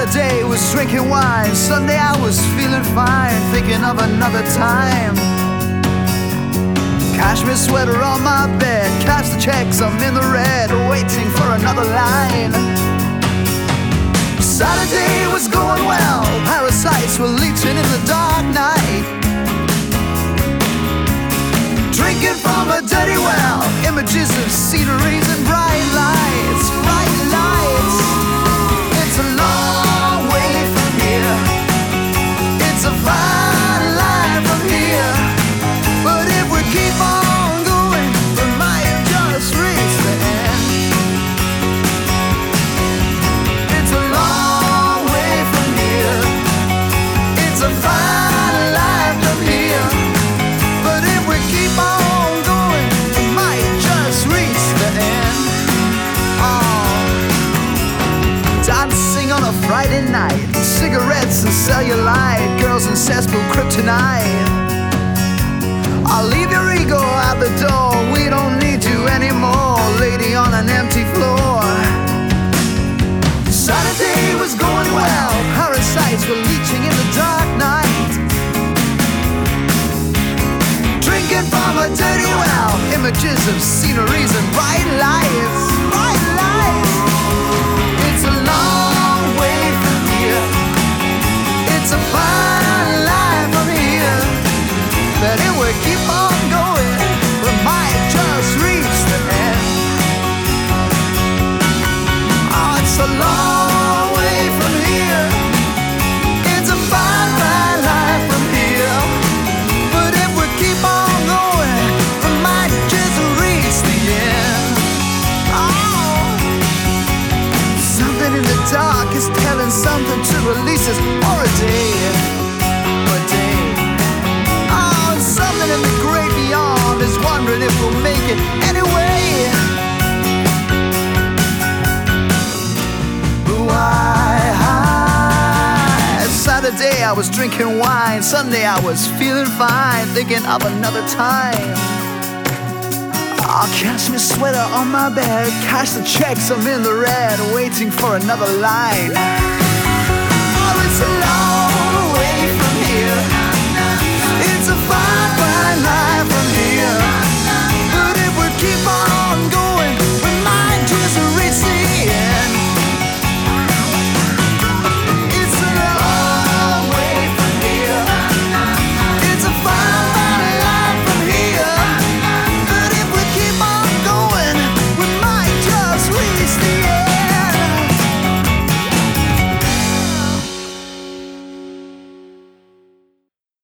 Saturday was drinking wine, Sunday I was feeling fine, thinking of another time. Cashmere sweater on my bed, cash the checks, I'm in the red, waiting for another line. Saturday was going well, parasites were leeching in the dark night. Drinking from a dirty well, images of sceneries and bright lights, bright lights. It's a long way from here, it's a fine line from here, but if we keep on going, we might just reach the end. It's a long way from here, it's a fine line from here, but if we keep on going, we might just reach the end. Dancing on a Friday night, cigarettes and cellulite, girls and cesspool kryptonite. I'll leave your ego at the door, we don't need you anymore, lady on an empty floor. Saturday was going well, parasites were leeching in the dark night. Drinking from a dirty well, images of sceneries and bright lights, bright lights. It's a long way from here, it's a fine line from here, but if we keep on going, we might just reach the end. Oh, it's a long way from here, it's a fine, fine line from here, but if we keep on going, we might just reach the end. Oh, something in the dark is telling something to release us for a day, a day. Oh, something in the great beyond is wondering if we'll make it anyway. Saturday I was drinking wine, Sunday I was feeling fine, thinking of another time. I'll cash my sweater on my bed, cash the checks, I'm in the red, waiting for another line. Oh, it's a long